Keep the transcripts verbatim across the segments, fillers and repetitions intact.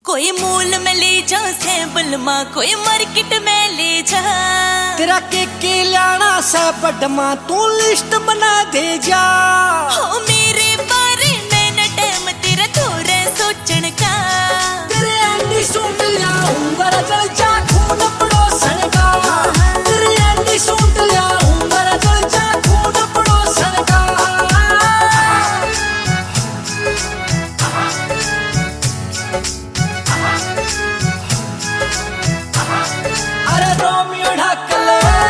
कोई मूल में ले जा सैंपल माँ, कोई मार्केट में ले जा। तेरा के के लाना से बडमा तू लिस्ट बना दे जा। हो मेरे बारे में न टाइम तेरा थोड़ा सोचन का। तेरे एंडी सूट लाऊंगा चल जा खून पड़ोसन का। तेरे एंडी सूट लाऊंगा चल जा खून पड़ोसन का। अरे रोमियो ढाकल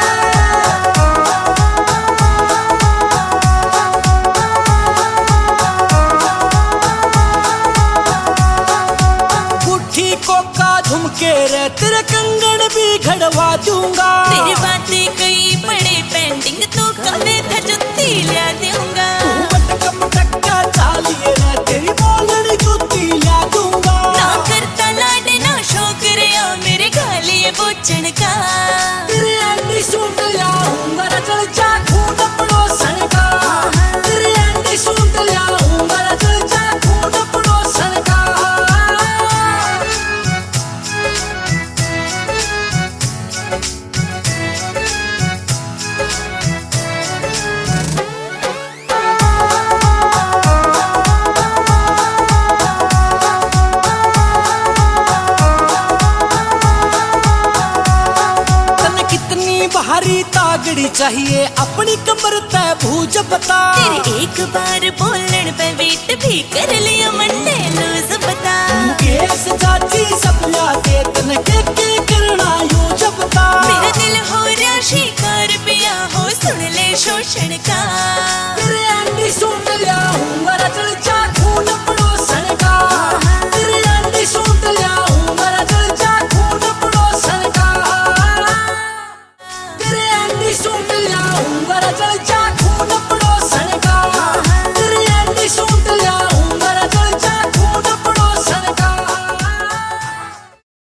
गुठी कोका झुमके रे तेरे कंगन भी घड़वा दूंगा। तेरी बातें कई बड़े पेंडिंग तो कभी था जुत्ती ला दूंगा। मटका मटका चालिए रे तेरी बोलनी जुत्ती ला दूंगा। ना करता लाड ना शौक रे ओ मेरे गालिए बोचन का। तेरे एंडी सूट लाऊंगा चल जा खून पड़ोसन का। तेरे एंडी सूट लाऊंगा चल जा खून पड़ोसन का। भारी तागड़ी चाहिए अपनी कमर तय भूज बता। तेरे एक बार बोलन पे वेट भी कर लिया मंडे लूज बता। केस